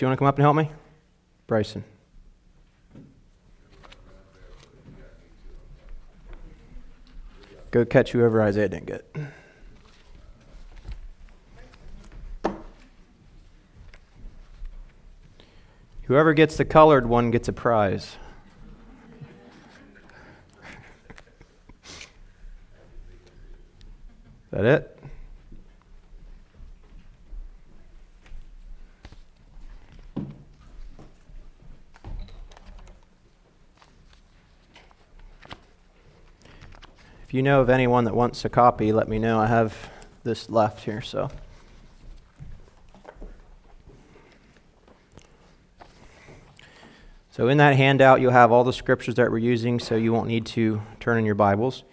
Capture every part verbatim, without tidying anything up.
Do you want to come up and help me? Bryson. Go catch whoever Isaiah didn't get. Whoever gets the colored one gets a prize. Is that it? If you know of anyone that wants a copy, let me know. I have this left here, so. So in that handout, you'll have all the scriptures that we're using, so you won't need to turn in your Bibles.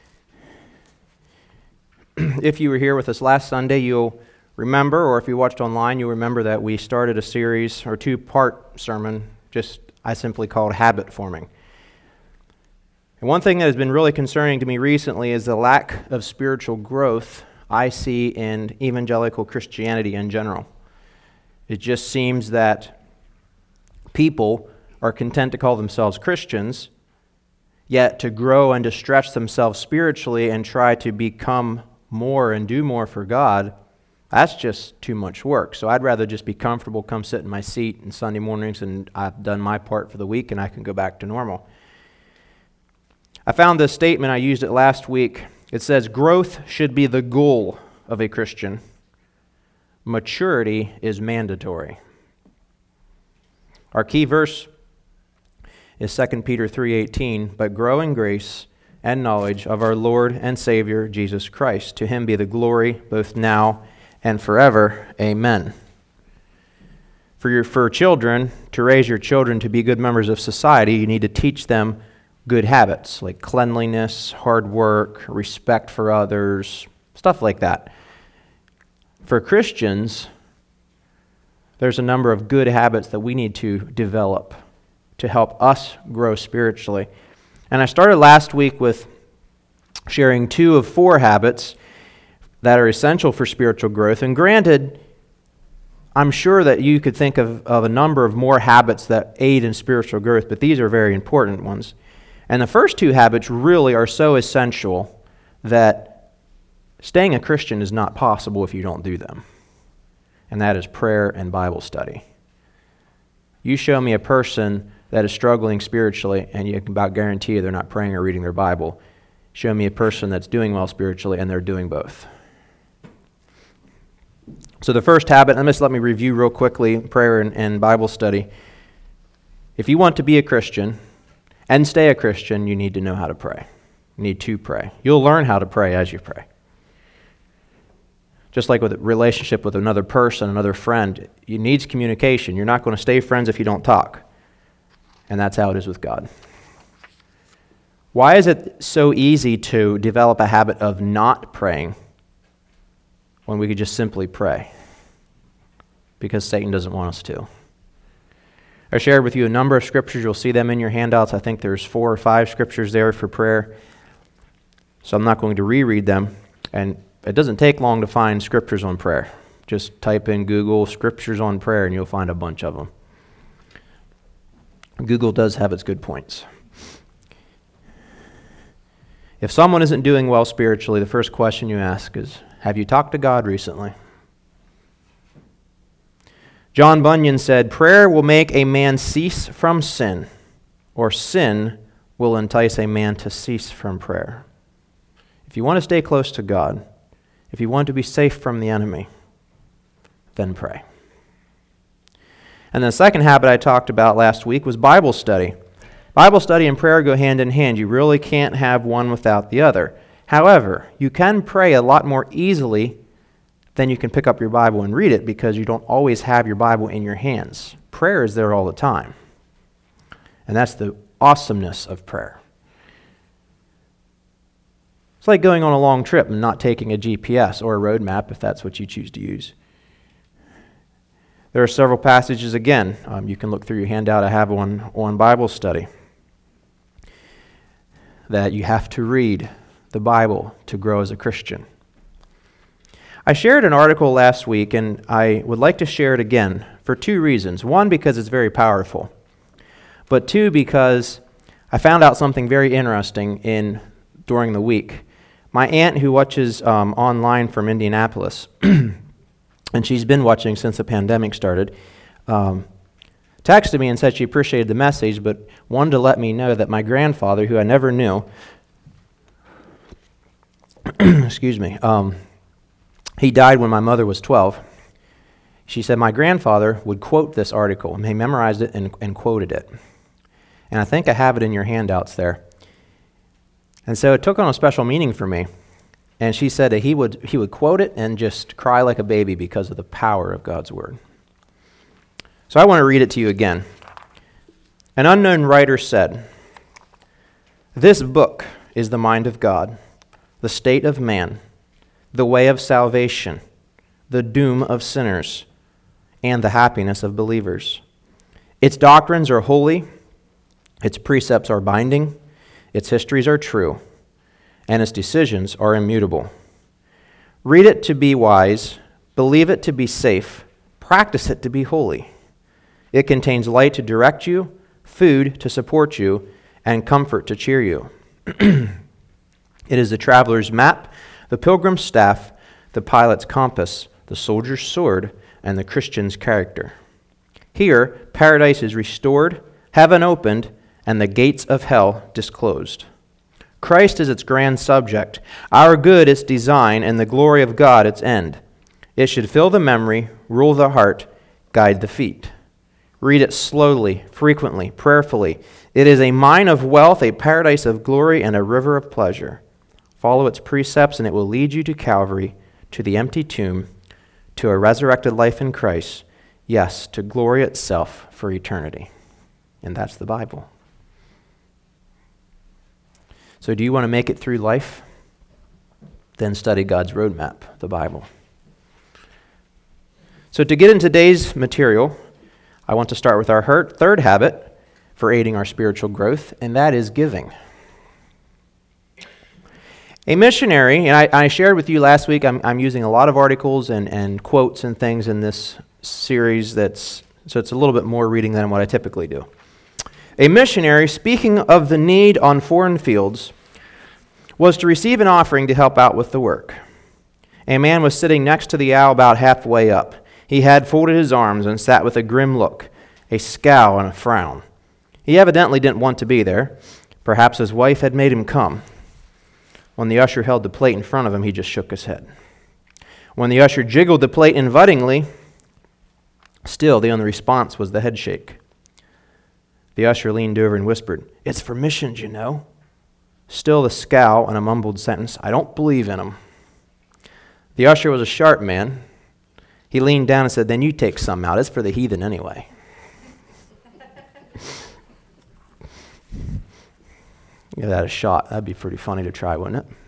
If you were here with us last Sunday, you'll remember, or if you watched online, you'll remember that we started a series, or two-part sermon, just I simply called Habit Forming. And one thing that has been really concerning to me recently is the lack of spiritual growth I see in evangelical Christianity in general. It just seems that people are content to call themselves Christians, yet to grow and to stretch themselves spiritually and try to become more and do more for God, that's just too much work. So I'd rather just be comfortable, come sit in my seat on Sunday mornings, and I've done my part for the week and I can go back to normal. I found this statement, I used it last week. It says, growth should be the goal of a Christian. Maturity is mandatory. Our key verse is Second Peter three eighteen, but grow in grace and knowledge of our Lord and Savior, Jesus Christ. To him be the glory both now and forever. Amen. For your for children, to raise your children to be good members of society, you need to teach them good habits like cleanliness, hard work, respect for others, stuff like that. For Christians, there's a number of good habits that we need to develop to help us grow spiritually. And I started last week with sharing two of four habits that are essential for spiritual growth. And granted, I'm sure that you could think of, of a number of more habits that aid in spiritual growth, but these are very important ones. And the first two habits really are so essential that staying a Christian is not possible if you don't do them. And that is prayer and Bible study. You show me a person that is struggling spiritually, and you can about guarantee they're not praying or reading their Bible. Show me a person that's doing well spiritually, and they're doing both. So the first habit, and just let me review real quickly, prayer and, and Bible study. If you want to be a Christian and stay a Christian, you need to know how to pray. You need to pray. You'll learn how to pray as you pray. Just like with a relationship with another person, another friend, it needs communication. You're not going to stay friends if you don't talk. And that's how it is with God. Why is it so easy to develop a habit of not praying when we could just simply pray? Because Satan doesn't want us to. I shared with you a number of scriptures. You'll see them in your handouts. I think there's four or five scriptures there for prayer. So I'm not going to reread them. And it doesn't take long to find scriptures on prayer. Just type in Google scriptures on prayer and you'll find a bunch of them. Google does have its good points. If someone isn't doing well spiritually, the first question you ask is, have you talked to God recently? John Bunyan said, prayer will make a man cease from sin, or sin will entice a man to cease from prayer. If you want to stay close to God, if you want to be safe from the enemy, then pray. And the second habit I talked about last week was Bible study. Bible study and prayer go hand in hand. You really can't have one without the other. However, you can pray a lot more easily than you can pick up your Bible and read it because you don't always have your Bible in your hands. Prayer is there all the time. And that's the awesomeness of prayer. It's like going on a long trip and not taking a G P S or a road map if that's what you choose to use. There are several passages, again, um, you can look through your handout. I have one on Bible study, that you have to read the Bible to grow as a Christian. I shared an article last week, and I would like to share it again for two reasons. One, because it's very powerful. But two, because I found out something very interesting in during the week. My aunt, who watches um, online from Indianapolis, and she's been watching since the pandemic started, um, texted me and said she appreciated the message, but wanted to let me know that my grandfather, who I never knew, excuse me, um, he died when my mother was twelve. She said my grandfather would quote this article, and he memorized it and, and quoted it. And I think I have it in your handouts there. And so it took on a special meaning for me. And she said that he would he would quote it and just cry like a baby because of the power of God's word. So I want to read it to you again. An unknown writer said, "This book is the mind of God, the state of man, the way of salvation, the doom of sinners, and the happiness of believers. Its doctrines are holy, its precepts are binding, its histories are true, and its decisions are immutable. Read it to be wise, believe it to be safe, practice it to be holy. It contains light to direct you, food to support you, and comfort to cheer you. It is the traveler's map, the pilgrim's staff, the pilot's compass, the soldier's sword, and the Christian's character. Here, paradise is restored, heaven opened, and the gates of hell disclosed. Christ is its grand subject, our good its design, and the glory of God its end. It should fill the memory, rule the heart, guide the feet. Read it slowly, frequently, prayerfully. It is a mine of wealth, a paradise of glory, and a river of pleasure. Follow its precepts, and it will lead you to Calvary, to the empty tomb, to a resurrected life in Christ, yes, to glory itself for eternity." And that's the Bible. So do you want to make it through life? Then study God's roadmap, the Bible. So to get into today's material, I want to start with our third habit for aiding our spiritual growth, and that is giving. A missionary, and I, I shared with you last week, I'm, I'm using a lot of articles and, and quotes and things in this series, that's so it's a little bit more reading than what I typically do. A missionary, speaking of the need on foreign fields, was to receive an offering to help out with the work. A man was sitting next to the owl about halfway up. He had folded his arms and sat with a grim look, a scowl and a frown. He evidently didn't want to be there. Perhaps his wife had made him come. When the usher held the plate in front of him, he just shook his head. When the usher jiggled the plate invitingly, still the only response was the head shake. The usher leaned over and whispered, "It's for missions, you know." Still the scowl and a mumbled sentence, "I don't believe in them." The usher was a sharp man. He leaned down and said, "Then you take some out. It's for the heathen anyway." Give that a shot. That'd be pretty funny to try, wouldn't it?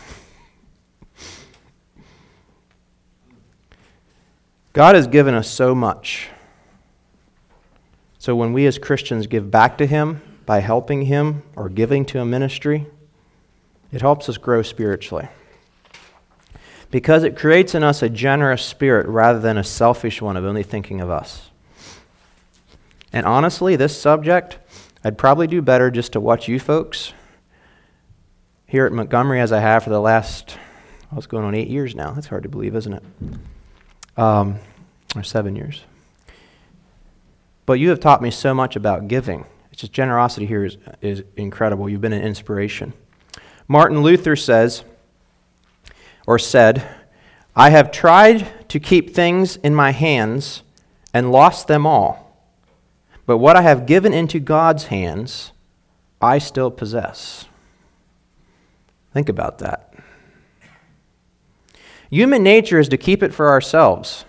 God has given us so much. So when we as Christians give back to Him by helping Him or giving to a ministry, it helps us grow spiritually. Because it creates in us a generous spirit rather than a selfish one of only thinking of us. And honestly, this subject, I'd probably do better just to watch you folks here at Montgomery as I have for the last, well, it's going on eight years now. That's hard to believe, isn't it? Um, or seven years. But you have taught me so much about giving. It's just generosity here is, is incredible. You've been an inspiration. Martin Luther says, or said, "I have tried to keep things in my hands and lost them all. But what I have given into God's hands, I still possess." Think about that. Human nature is to keep it for ourselves.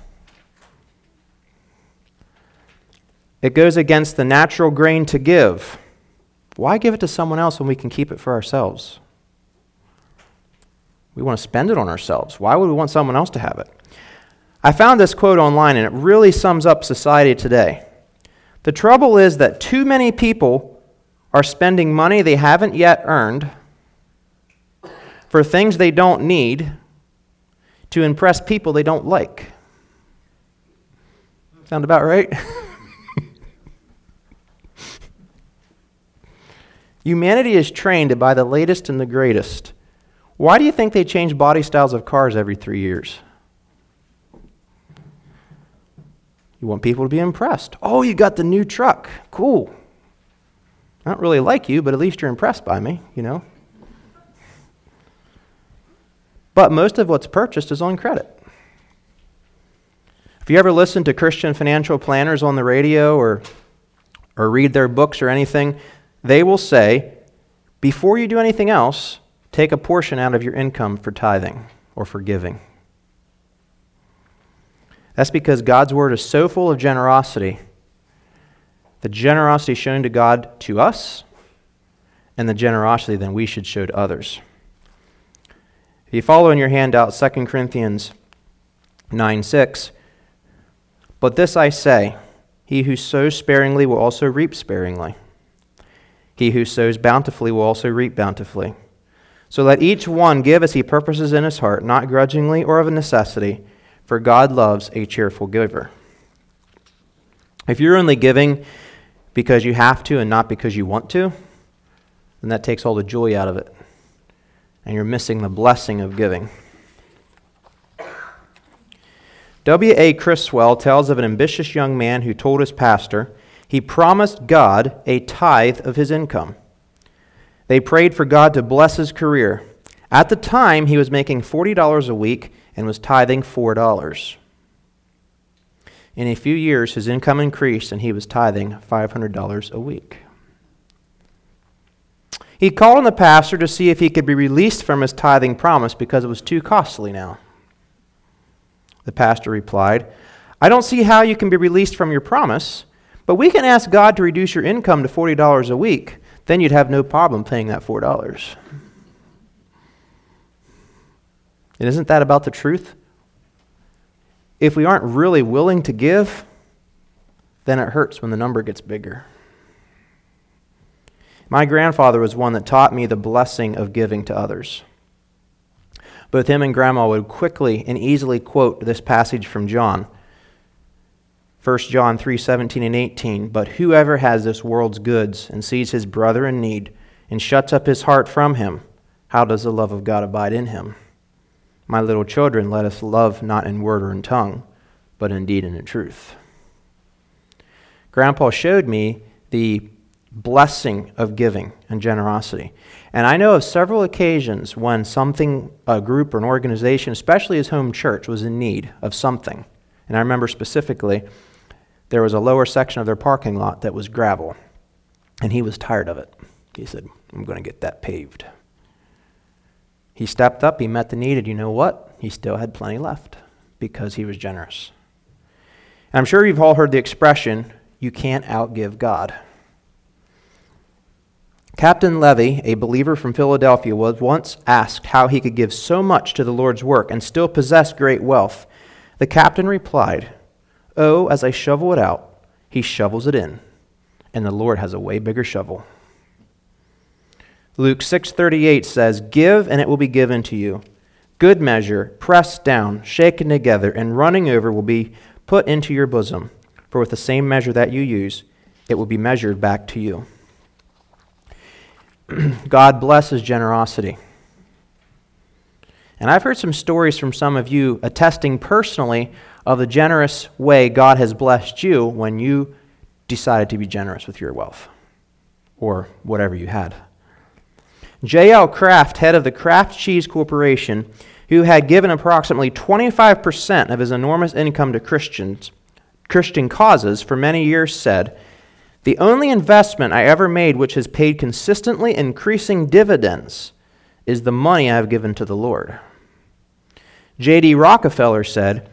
It goes against the natural grain to give. Why give it to someone else when we can keep it for ourselves? We want to spend it on ourselves. Why would we want someone else to have it? I found this quote online, and it really sums up society today. The trouble is that too many people are spending money they haven't yet earned for things they don't need to impress people they don't like. Sound about right? Humanity is trained to buy the latest and the greatest. Why do you think they change body styles of cars every three years? You want people to be impressed. Oh, you got the new truck. Cool. I don't really like you, but at least you're impressed by me, you know. But most of what's purchased is on credit. If you ever listen to Christian financial planners on the radio or, or read their books or anything, they will say, before you do anything else, take a portion out of your income for tithing or for giving. That's because God's word is so full of generosity. The generosity shown to God to us and the generosity then we should show to others. If you follow in your handout Second Corinthians nine six, but this I say, he who sows sparingly will also reap sparingly. He who sows bountifully will also reap bountifully. So let each one give as he purposes in his heart, not grudgingly or of a necessity, for God loves a cheerful giver. If you're only giving because you have to and not because you want to, then that takes all the joy out of it. And you're missing the blessing of giving. W A Criswell tells of an ambitious young man who told his pastor he promised God a tithe of his income. They prayed for God to bless his career. At the time, he was making forty dollars a week and was tithing four dollars. In a few years, his income increased and he was tithing five hundred dollars a week. He called on the pastor to see if he could be released from his tithing promise because it was too costly now. The pastor replied, I don't see how you can be released from your promise, but we can ask God to reduce your income to forty dollars a week. Then you'd have no problem paying that four dollars. And isn't that about the truth? If we aren't really willing to give, then it hurts when the number gets bigger. My grandfather was one that taught me the blessing of giving to others. Both him and Grandma would quickly and easily quote this passage from John. First John three seventeen and eighteen, but whoever has this world's goods and sees his brother in need and shuts up his heart from him, how does the love of God abide in him? My little children, let us love not in word or in tongue, but in deed and in truth. Grandpa showed me the blessing of giving and generosity. And I know of several occasions when something, a group or an organization, especially his home church, was in need of something. And I remember specifically, there was a lower section of their parking lot that was gravel, and he was tired of it. He said, I'm going to get that paved. He stepped up, he met the need, and you know what? He still had plenty left because he was generous. And I'm sure you've all heard the expression, you can't outgive God. Captain Levy, a believer from Philadelphia, was once asked how he could give so much to the Lord's work and still possess great wealth. The captain replied, oh, as I shovel it out, he shovels it in, and the Lord has a way bigger shovel. Luke six thirty-eight says, give and it will be given to you. Good measure, pressed down, shaken together, and running over will be put into your bosom. For with the same measure that you use, it will be measured back to you. God blesses generosity. And I've heard some stories from some of you attesting personally of the generous way God has blessed you when you decided to be generous with your wealth or whatever you had. J L Kraft, head of the Kraft Cheese Corporation, who had given approximately twenty-five percent of his enormous income to Christians, Christian causes for many years, said, the only investment I ever made which has paid consistently increasing dividends is the money I have given to the Lord. J D Rockefeller said,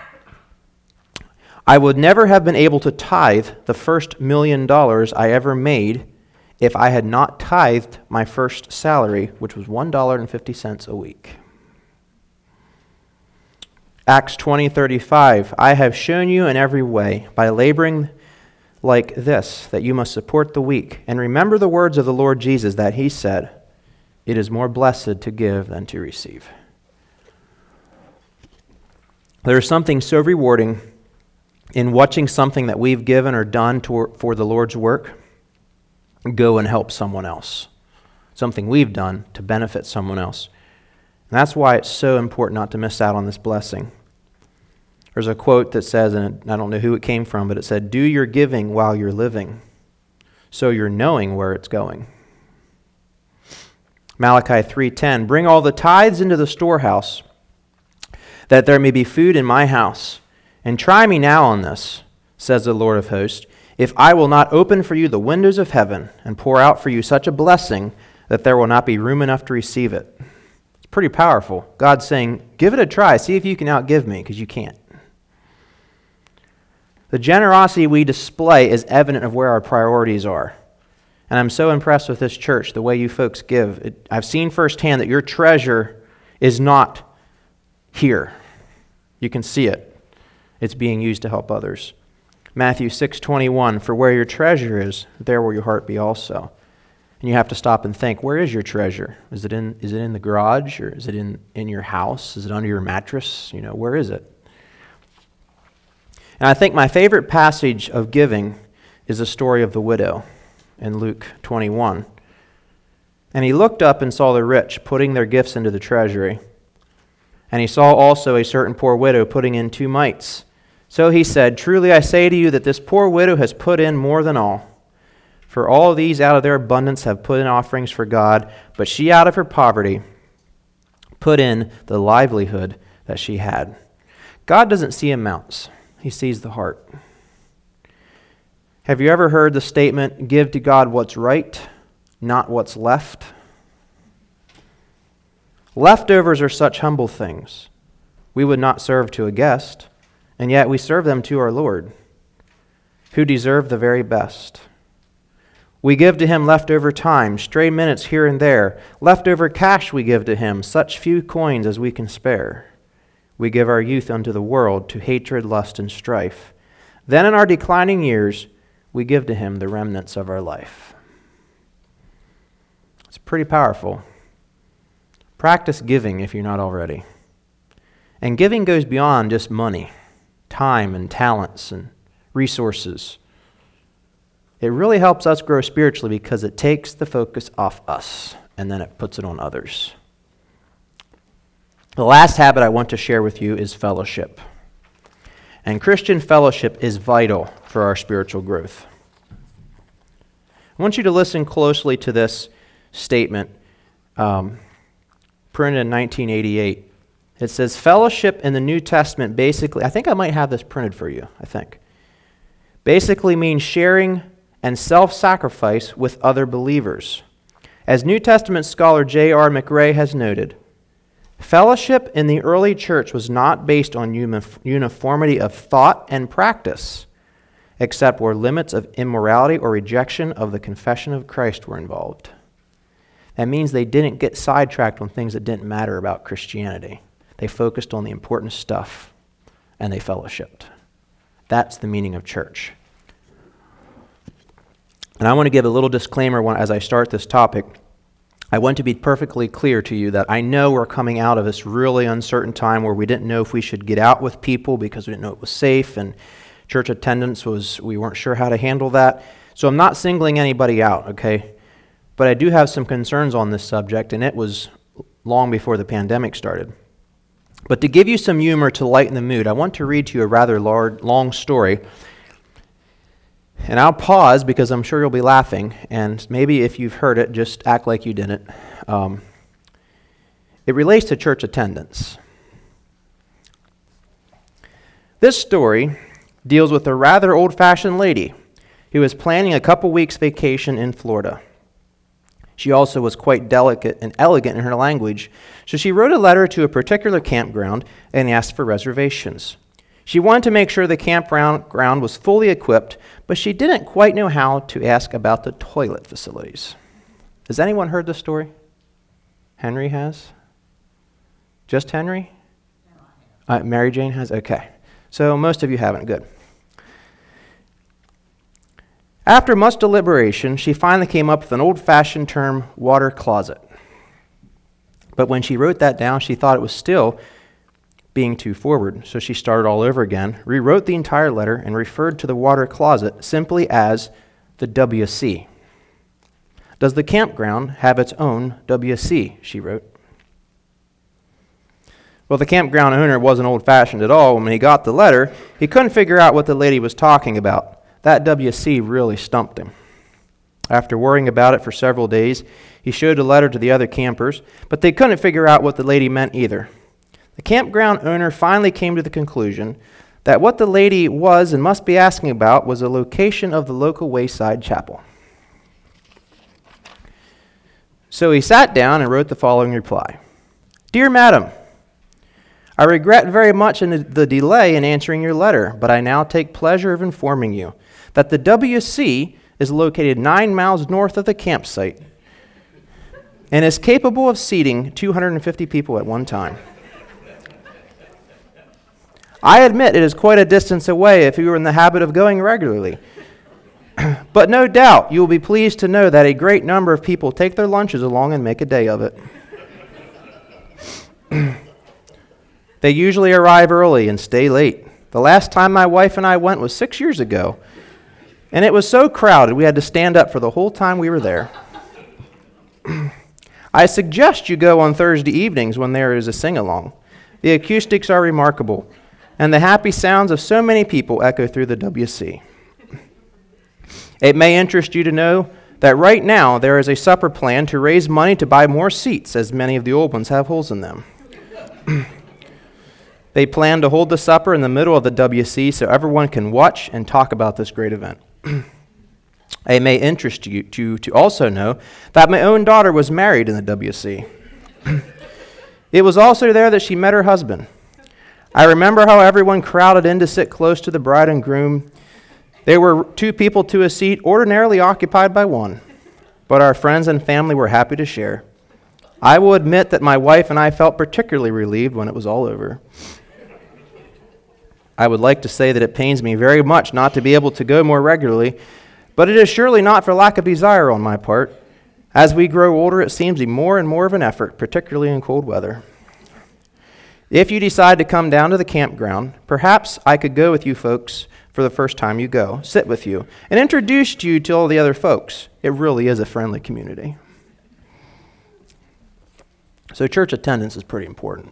I would never have been able to tithe the first million dollars I ever made if I had not tithed my first salary, which was one dollar and fifty cents a week. Acts twenty thirty-five, I have shown you in every way, by laboring like this, that you must support the weak. And remember the words of the Lord Jesus that he said, it is more blessed to give than to receive. There is something so rewarding in watching something that we've given or done to, for the Lord's work, go and help someone else. Something we've done to benefit someone else. And that's why it's so important not to miss out on this blessing. There's a quote that says, and I don't know who it came from, but it said, "Do your giving while you're living, so you're knowing where it's going." Malachi three ten, "Bring all the tithes into the storehouse, that there may be food in my house. And try me now on this, says the Lord of hosts, if I will not open for you the windows of heaven and pour out for you such a blessing that there will not be room enough to receive it." It's pretty powerful. God's saying, give it a try. See if you can outgive me, because you can't. The generosity we display is evident of where our priorities are. And I'm so impressed with this church, the way you folks give. It, I've seen firsthand that your treasure is not here. You can see it. It's being used to help others. Matthew six twenty-one, "For where your treasure is, there will your heart be also." And you have to stop and think, where is your treasure? Is it in is it in the garage, or is it in, in your house? Is it under your mattress? You know, where is it? And I think my favorite passage of giving is the story of the widow in Luke twenty-one. "And he looked up and saw the rich putting their gifts into the treasury. And he saw also a certain poor widow putting in two mites. So he said, Truly I say to you that this poor widow has put in more than all. For all these out of their abundance have put in offerings for God, but she out of her poverty put in the livelihood that she had." God doesn't see amounts. He sees the heart. Have you ever heard the statement, "Give to God what's right, not what's left"? Leftovers are such humble things. We would not serve to a guest, and yet we serve them to our Lord, who deserve the very best. We give to him leftover time, stray minutes here and there. Leftover cash we give to him, such few coins as we can spare. We give our youth unto the world, to hatred, lust, and strife. Then in our declining years, we give to him the remnants of our life. It's pretty powerful. Practice giving if you're not already. And giving goes beyond just money, time and talents and resources. It really helps us grow spiritually because it takes the focus off us and then it puts it on others. The last habit I want to share with you is fellowship. And Christian fellowship is vital for our spiritual growth. I want you to listen closely to this statement, um, printed in nineteen eighty-eight. It says, fellowship in the New Testament basically, I think I might have this printed for you, I think. Basically means sharing and self-sacrifice with other believers. As New Testament scholar J R McRae has noted, fellowship in the early church was not based on uniformity of thought and practice, except where limits of immorality or rejection of the confession of Christ were involved. That means they didn't get sidetracked on things that didn't matter about Christianity. They focused on the important stuff, and they fellowshipped. That's the meaning of church. And I want to give a little disclaimer as I start this topic. I want to be perfectly clear to you that I know we're coming out of this really uncertain time where we didn't know if we should get out with people because we didn't know it was safe, and church attendance was, we weren't sure how to handle that. So I'm not singling anybody out, okay? But I do have some concerns on this subject, and it was long before the pandemic started. But to give you some humor to lighten the mood, I want to read to you a rather large, long story. And I'll pause because I'm sure you'll be laughing, and maybe if you've heard it, just act like you didn't. Um, it relates to church attendance. This story deals with a rather old-fashioned lady who was planning a couple weeks vacation in Florida. She also was quite delicate and elegant in her language, so she wrote a letter to a particular campground and asked for reservations. She wanted to make sure the campground was fully equipped, but she didn't quite know how to ask about the toilet facilities. Has anyone heard this story? Henry has? Just Henry? Uh, Mary Jane has? Okay. So most of you haven't. Good. After much deliberation, she finally came up with an old-fashioned term, water closet. But when she wrote that down, she thought it was still being too forward. So she started all over again, rewrote the entire letter, and referred to the water closet simply as the W C. Does the campground have its own W C? She wrote. Well, the campground owner wasn't old-fashioned at all. When he got the letter, he couldn't figure out what the lady was talking about. That W C really stumped him. After worrying about it for several days, he showed the letter to the other campers, but they couldn't figure out what the lady meant either. The campground owner finally came to the conclusion that what the lady was and must be asking about was the location of the local wayside chapel. So he sat down and wrote the following reply. Dear Madam, I regret very much in the delay in answering your letter, but I now take pleasure of informing you that the W C is located nine miles north of the campsite and is capable of seating two hundred fifty people at one time. I admit it is quite a distance away if you were in the habit of going regularly. But no doubt you will be pleased to know that a great number of people take their lunches along and make a day of it. They usually arrive early and stay late. The last time my wife and I went was six years ago, and it was so crowded we had to stand up for the whole time we were there. I suggest you go on Thursday evenings when there is a sing-along. The acoustics are remarkable, and the happy sounds of so many people echo through the W C. It may interest you to know that right now there is a supper plan to raise money to buy more seats, as many of the old ones have holes in them. They plan to hold the supper in the middle of the W C so everyone can watch and talk about this great event. It may interest you to, to also know that my own daughter was married in the W C. It was also there that she met her husband. I remember how everyone crowded in to sit close to the bride and groom. There were two people to a seat ordinarily occupied by one, but our friends and family were happy to share. I will admit that my wife and I felt particularly relieved when it was all over. I would like to say that it pains me very much not to be able to go more regularly, but it is surely not for lack of desire on my part. As we grow older, it seems more and more of an effort, particularly in cold weather. If you decide to come down to the campground, perhaps I could go with you folks for the first time you go, sit with you, and introduce you to all the other folks. It really is a friendly community. So church attendance is pretty important.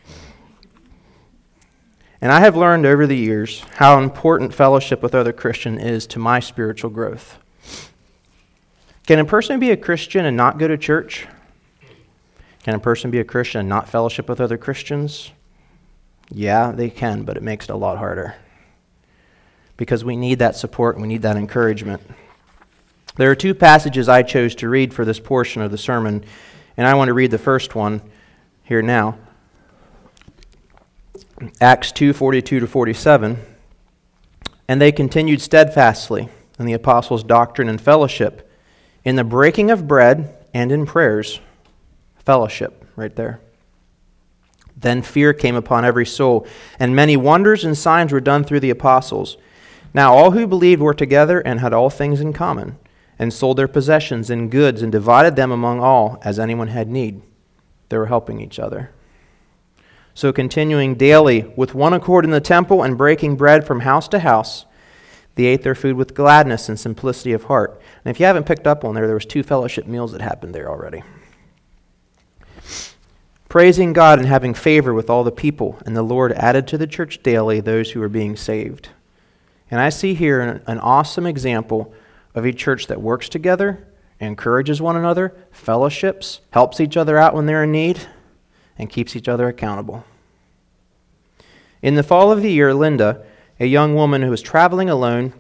And I have learned over the years how important fellowship with other Christians is to my spiritual growth. Can a person be a Christian and not go to church? Can a person be a Christian and not fellowship with other Christians? Yeah, they can, but it makes it a lot harder. Because we need that support and we need that encouragement. There are two passages I chose to read for this portion of the sermon, and I want to read the first one here now. Acts two, forty-two to forty-seven. And they continued steadfastly in the apostles' doctrine and fellowship, in the breaking of bread and in prayers. Fellowship, right there. Then fear came upon every soul, and many wonders and signs were done through the apostles. Now all who believed were together and had all things in common, and sold their possessions and goods, and divided them among all, as anyone had need. They were helping each other. So continuing daily with one accord in the temple and breaking bread from house to house, they ate their food with gladness and simplicity of heart. And if you haven't picked up on there, there was two fellowship meals that happened there already. Praising God and having favor with all the people, and the Lord added to the church daily those who were being saved. And I see here an, an awesome example of a church that works together, encourages one another, fellowships, helps each other out when they're in need, and keeps each other accountable. In the fall of the year, Linda, a young woman who was traveling alone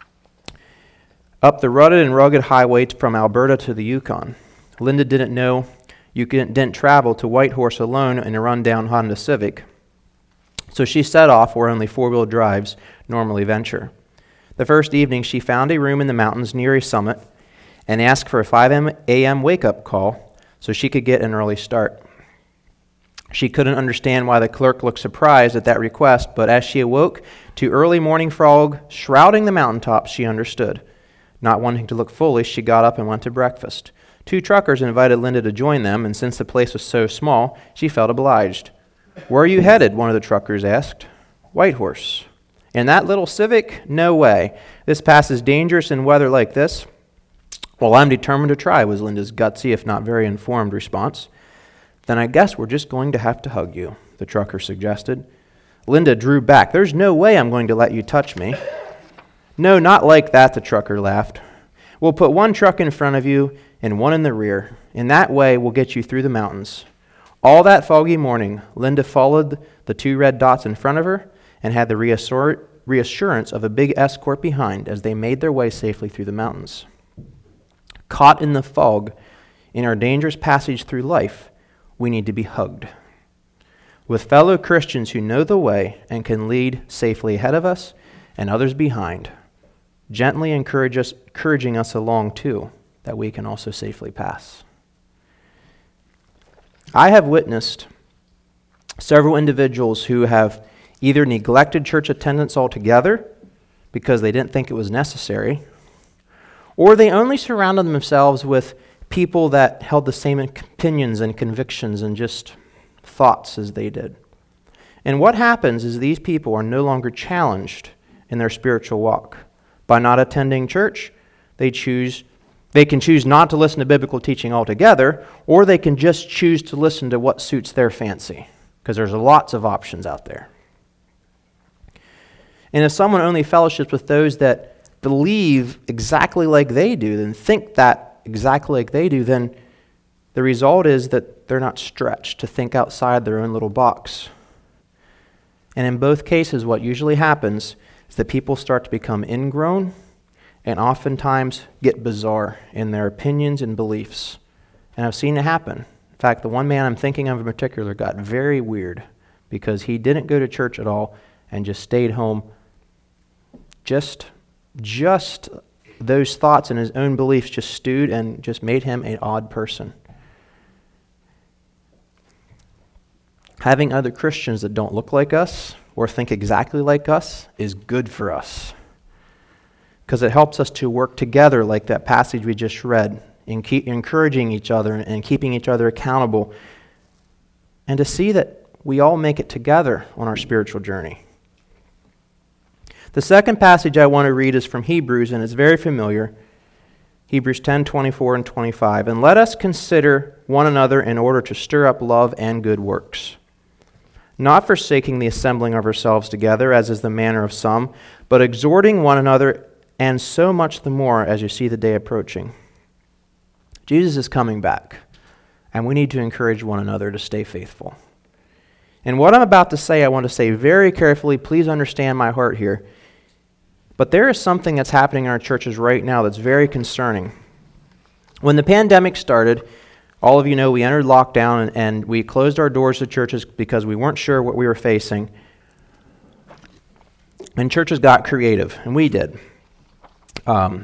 up the rutted and rugged highway from Alberta to the Yukon. Linda didn't know you didn't travel to Whitehorse alone in a rundown Honda Civic, so she set off where only four-wheel drives normally venture. The first evening, she found a room in the mountains near a summit and asked for a five a.m. wake-up call so she could get an early start. She couldn't understand why the clerk looked surprised at that request, but as she awoke to early morning fog shrouding the mountaintops, she understood. Not wanting to look foolish, she got up and went to breakfast. Two truckers invited Linda to join them, and since the place was so small, she felt obliged. "Where are you headed?" one of the truckers asked. "Whitehorse." "In that little Civic? No way. This pass is dangerous in weather like this." "Well, I'm determined to try," was Linda's gutsy, if not very informed response. "Then I guess we're just going to have to hug you," the trucker suggested. Linda drew back. "There's no way I'm going to let you touch me." "No, not like that," the trucker laughed. "We'll put one truck in front of you and one in the rear. In that way, we'll get you through the mountains." All that foggy morning, Linda followed the two red dots in front of her and had the reassur- reassurance of a big escort behind as they made their way safely through the mountains. Caught in the fog, in our dangerous passage through life, we need to be hugged. With fellow Christians who know the way and can lead safely ahead of us and others behind, gently encourage us, encouraging us along too, that we can also safely pass. I have witnessed several individuals who have either neglected church attendance altogether because they didn't think it was necessary, or they only surrounded themselves with people that held the same opinions and convictions and just thoughts as they did. And what happens is these people are no longer challenged in their spiritual walk. By not attending church, they choose They can choose not to listen to biblical teaching altogether, or they can just choose to listen to what suits their fancy, because there's lots of options out there. And if someone only fellowships with those that believe exactly like they do, and think that exactly like they do, then the result is that they're not stretched to think outside their own little box. And in both cases, what usually happens is that people start to become ingrown and oftentimes get bizarre in their opinions and beliefs. And I've seen it happen. In fact, the one man I'm thinking of in particular got very weird because he didn't go to church at all and just stayed home. Just, just those thoughts and his own beliefs just stewed and just made him an odd person. Having other Christians that don't look like us or think exactly like us is good for us, because it helps us to work together like that passage we just read, in keep encouraging each other and keeping each other accountable, and to see that we all make it together on our spiritual journey. The second passage I want to read is from Hebrews, and it's very familiar. Hebrews ten, twenty-four and twenty-five. "And let us consider one another in order to stir up love and good works, not forsaking the assembling of ourselves together, as is the manner of some, but exhorting one another, and so much the more as you see the day approaching." Jesus is coming back, and we need to encourage one another to stay faithful. And what I'm about to say, I want to say very carefully. Please understand my heart here. But there is something that's happening in our churches right now that's very concerning. When the pandemic started, all of you know we entered lockdown and, and we closed our doors to churches because we weren't sure what we were facing. And churches got creative, and we did. Um,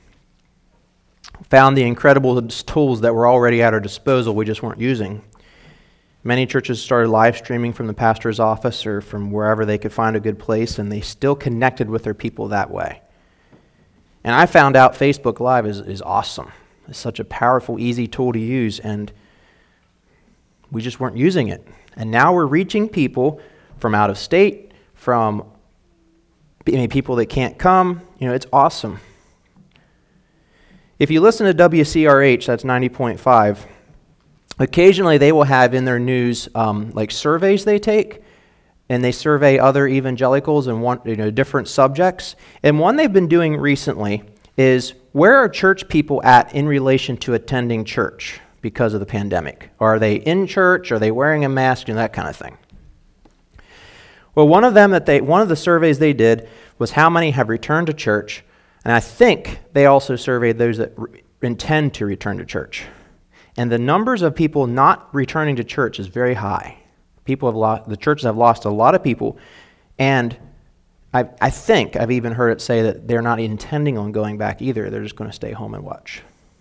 found the incredible tools that were already at our disposal we just weren't using. Many churches started live streaming from the pastor's office or from wherever they could find a good place, and they still connected with their people that way. And I found out Facebook Live is, is awesome. It's such a powerful, easy tool to use, and we just weren't using it. And now we're reaching people from out of state, from I mean, people that can't come. You know, it's awesome. If you listen to W C R H, that's ninety point five, occasionally they will have in their news um, like surveys they take, and they survey other evangelicals and want, you know, different subjects. And one they've been doing recently is, where are church people at in relation to attending church because of the pandemic? Are they in church? Are they wearing a mask? And that kind of thing. Well, one of them that they, one of the surveys they did was how many have returned to church, and I think they also surveyed those that re- intend to return to church. And the numbers of people not returning to church is very high. People have lost, the churches have lost a lot of people, and I, I think I've even heard it say that they're not intending on going back either. They're just going to stay home and watch.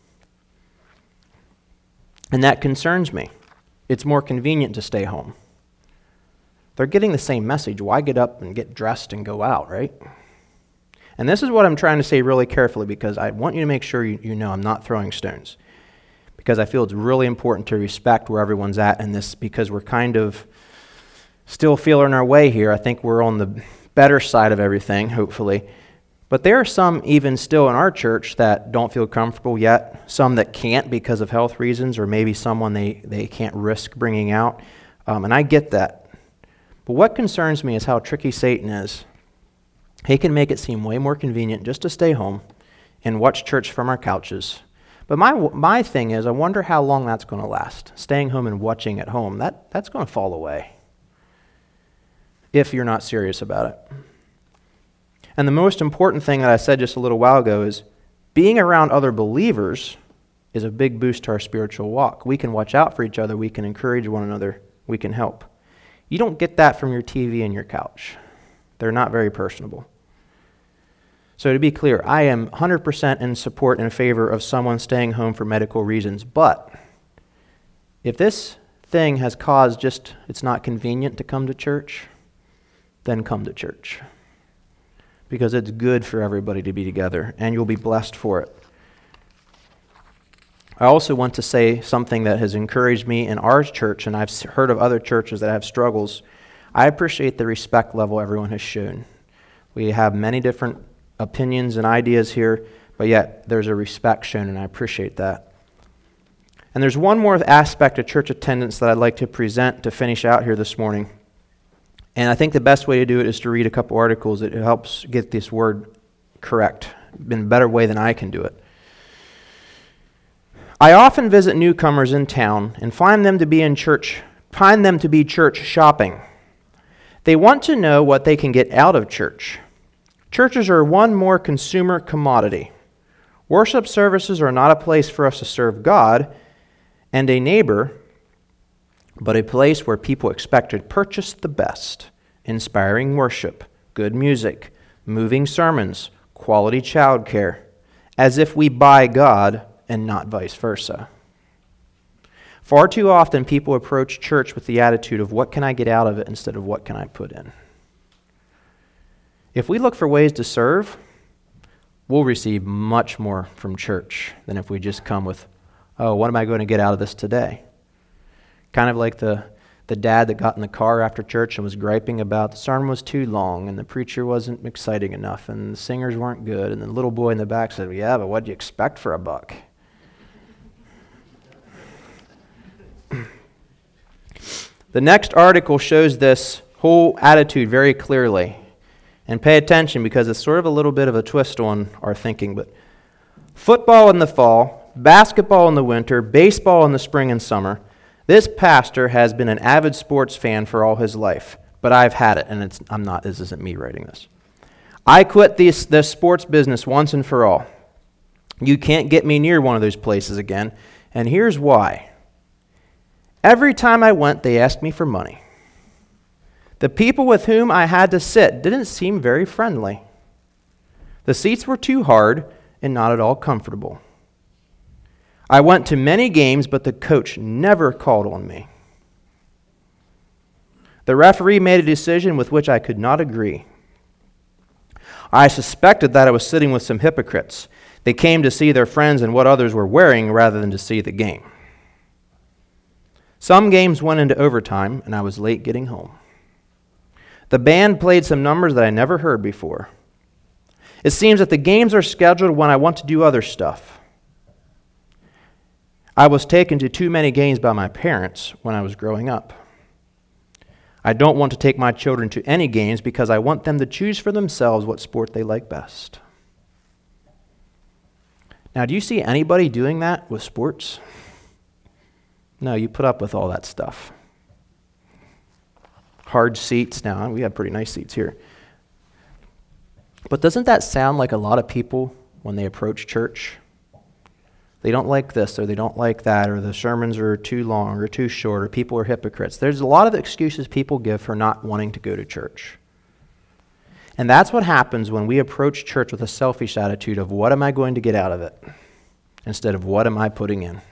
And that concerns me. It's more convenient to stay home. They're getting the same message. Why get up and get dressed and go out, right? And this is what I'm trying to say really carefully, because I want you to make sure you, you know I'm not throwing stones. Because I feel it's really important to respect where everyone's at in this, because we're kind of still feeling our way here. I think we're on the better side of everything, hopefully. But there are some even still in our church that don't feel comfortable yet, some that can't because of health reasons, or maybe someone they, they can't risk bringing out. Um, and I get that. But what concerns me is how tricky Satan is. He can make it seem way more convenient just to stay home and watch church from our couches. But my my thing is, I wonder how long that's going to last. Staying home and watching at home, that, that's going to fall away if you're not serious about it. And the most important thing that I said just a little while ago is being around other believers is a big boost to our spiritual walk. We can watch out for each other. We can encourage one another. We can help. You don't get that from your T V and your couch. They're not very personable. So to be clear, I am one hundred percent in support and in favor of someone staying home for medical reasons. But if this thing has caused just it's not convenient to come to church, then come to church. Because it's good for everybody to be together, and you'll be blessed for it. I also want to say something that has encouraged me in our church, and I've heard of other churches that have struggles. I appreciate the respect level everyone has shown. We have many different opinions and ideas here, but yet there's a respect shown, and I appreciate that. And there's one more aspect of church attendance that I'd like to present to finish out here this morning. And I think the best way to do it is to read a couple articles. It helps get this word correct in a better way than I can do it. I often visit newcomers in town and find them to be in church, find them to be church shopping. They want to know what they can get out of church. Churches are one more consumer commodity. Worship services are not a place for us to serve God and a neighbor, but a place where people expect to purchase the best, inspiring worship, good music, moving sermons, quality childcare, as if we buy God and not vice versa. Far too often, people approach church with the attitude of what can I get out of it instead of what can I put in. If we look for ways to serve, we'll receive much more from church than if we just come with, oh, what am I going to get out of this today? Kind of like the, the dad that got in the car after church and was griping about the sermon was too long and the preacher wasn't exciting enough and the singers weren't good. And the little boy in the back said, well, yeah, but what'd you expect for a buck? The next article shows this whole attitude very clearly. And pay attention because it's sort of a little bit of a twist on our thinking. But football in the fall, basketball in the winter, baseball in the spring and summer. This pastor has been an avid sports fan for all his life, but I've had it, and it's I'm not. This isn't me writing this. I quit this this sports business once and for all. You can't get me near one of those places again, and here's why. Every time I went, they asked me for money. The people with whom I had to sit didn't seem very friendly. The seats were too hard and not at all comfortable. I went to many games, but the coach never called on me. The referee made a decision with which I could not agree. I suspected that I was sitting with some hypocrites. They came to see their friends and what others were wearing rather than to see the game. Some games went into overtime, and I was late getting home. The band played some numbers that I never heard before. It seems that the games are scheduled when I want to do other stuff. I was taken to too many games by my parents when I was growing up. I don't want to take my children to any games because I want them to choose for themselves what sport they like best. Now, do you see anybody doing that with sports? No, you put up with all that stuff. Hard seats. Now, we have pretty nice seats here. But doesn't that sound like a lot of people when they approach church? They don't like this, or they don't like that, or the sermons are too long or too short, or people are hypocrites. There's a lot of excuses people give for not wanting to go to church. And that's what happens when we approach church with a selfish attitude of what am I going to get out of it, instead of what am I putting in.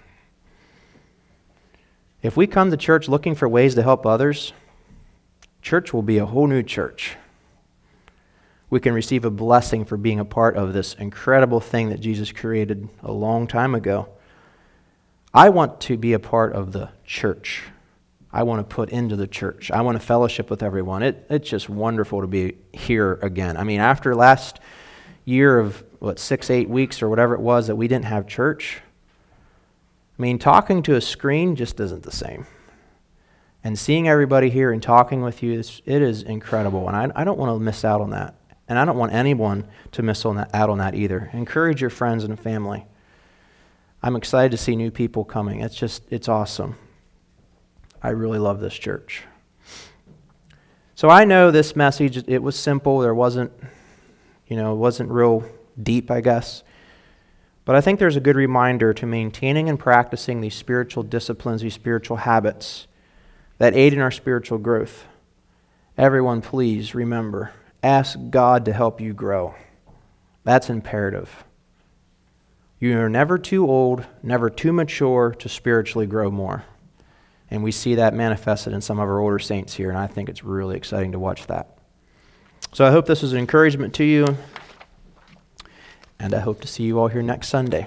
If we come to church looking for ways to help others, church will be a whole new church. We can receive a blessing for being a part of this incredible thing that Jesus created a long time ago. I want to be a part of the church I want to put into the church. I want to fellowship with everyone. It, it's just wonderful to be here again. I mean, after last year of, what, six, eight weeks or whatever it was that we didn't have church, I mean, talking to a screen just isn't the same. And seeing everybody here and talking with you, it's, it is incredible. And I, I don't want to miss out on that. And I don't want anyone to miss on that, out on that either. Encourage your friends and family. I'm excited to see new people coming. It's just, it's awesome. I really love this church. So I know this message, it was simple. There wasn't, you know, it wasn't real deep, I guess. But I think there's a good reminder to maintaining and practicing these spiritual disciplines, these spiritual habits that aid in our spiritual growth. Everyone, please remember, ask God to help you grow. That's imperative. You are never too old, never too mature to spiritually grow more. And we see that manifested in some of our older saints here, and I think it's really exciting to watch that. So I hope this was an encouragement to you, and I hope to see you all here next Sunday.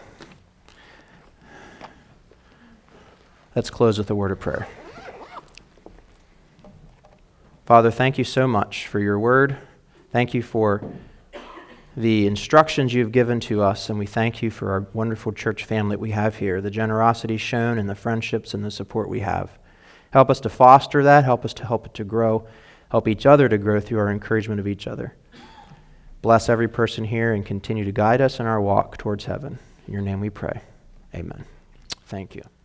Let's close with a word of prayer. Father, thank you so much for your word. Thank you for the instructions you've given to us, and we thank you for our wonderful church family that we have here, the generosity shown and the friendships and the support we have. Help us to foster that. Help us to help it to grow. Help each other to grow through our encouragement of each other. Bless every person here and continue to guide us in our walk towards heaven. In your name we pray. Amen. Thank you.